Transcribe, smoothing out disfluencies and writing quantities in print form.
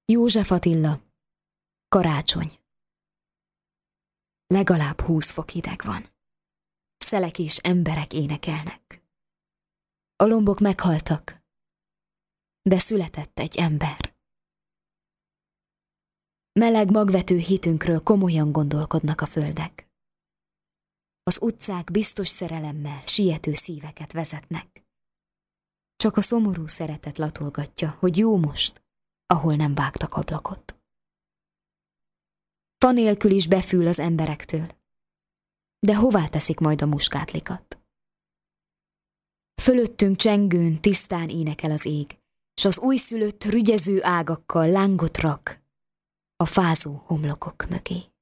József Attila. Karácsony. Legalább 20 fok hideg van. Szelek és emberek énekelnek. A lombok meghaltak, de született egy ember. Meleg magvető hitünkről komolyan gondolkodnak a földek. Az utcák biztos szerelemmel siető szíveket vezetnek. Csak a szomorú szeretet latolgatja, hogy jó most, ahol nem vágtak ablakot. Fa nélkül is befül az emberektől, de hová teszik majd a muskátlikat? Fölöttünk csengőn tisztán énekel az ég, s az újszülött rügyező ágakkal lángot rak a fázó homlokok mögé.